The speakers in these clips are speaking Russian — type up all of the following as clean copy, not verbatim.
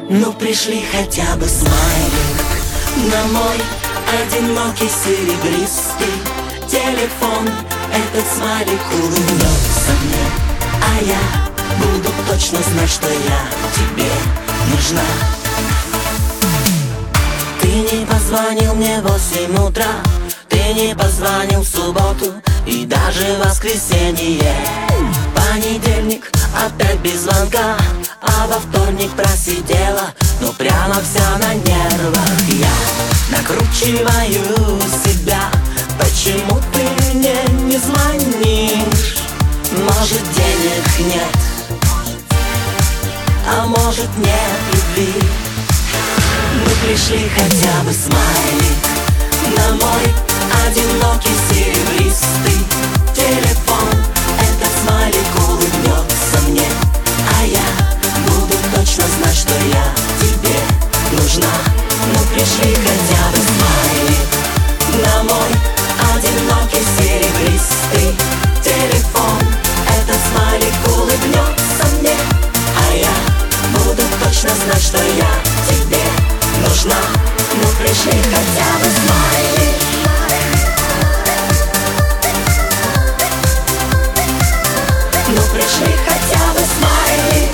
Ну пришли хотя бы смайлик на мой одинокий серебристый телефон. Этот смайлик улыбнется мне, а я буду точно знать, что я тебе нужна. Ты не позвонил мне в 8 утра, ты не позвонил в субботу и даже в воскресенье. Понедельник опять без звонка, а во вторник просидела, ну прямо вся на нервах. Я накручиваю себя, почему ты мне не звонишь? Может, денег нет, а может, нет любви. Мы пришли хотя бы смайлик на мой одинокий серебристый телефон. Этот смайлик улыбнется мне, а я буду точно знать, что я тебе нужна. Ну пришли хотя бы смайлик на мой одинокий серебристый телефон. Этот смайлик улыбнется мне, а я буду точно знать, что я тебе нужна. Ну пришли хотя бы смайлик. Ну пришли хотя бы смайлик.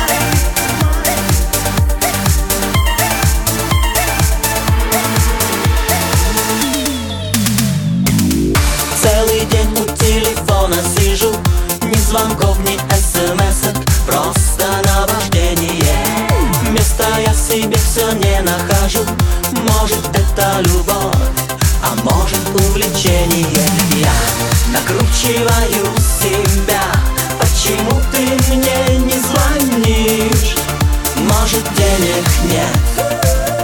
Целый день у телефона сижу, ни звонков, ни смс-ок, просто наваждение. Места я себе все не нахожу. Может, это любовь, а может, увлечение. Я накручиваю себя, почему ты мне не звонишь? Может, денег нет,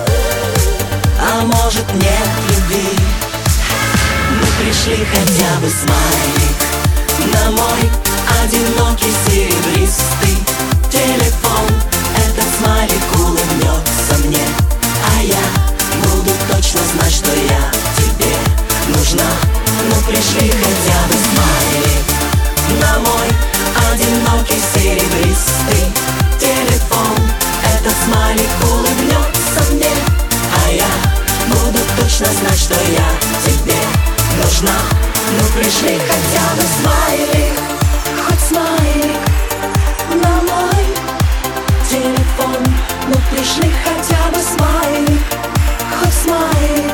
а может, нет любви. Мы пришли хотя бы смайлик на мой одинокий серебристый телефон. Этот смайлик улыбнется мне, а я буду точно знать, что я тебе нужна. Ну пришли хотя бы смайлик на мой одинокий серебристый телефон. Этот смайлик улыбнется мне, а я буду точно знать, что я тебе нужна. Ну пришли хотя бы смайлик, хоть смайлик на мой телефон. Ну пришли хотя бы смайлик, хоть смайлик.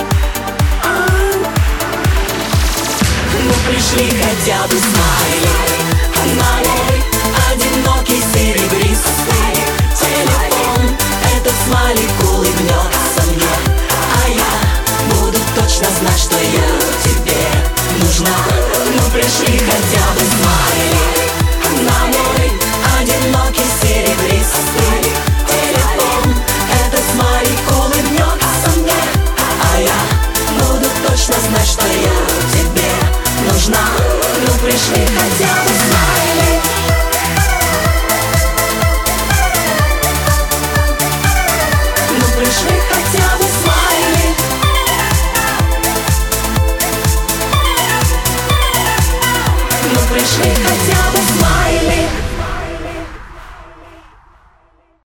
Ну пришли хотя бы смайлик на мой одинокий серебристый телефон. Этот смайлик улыбнется мне, а я буду точно знать, что я тебе нужна. Ну пришли хотя бы смайлик на мой одинокий серебристый телефон. Этот смайлик улыбнется мне, а я буду точно знать, что я тебе нужна. Ну пришли хотя бы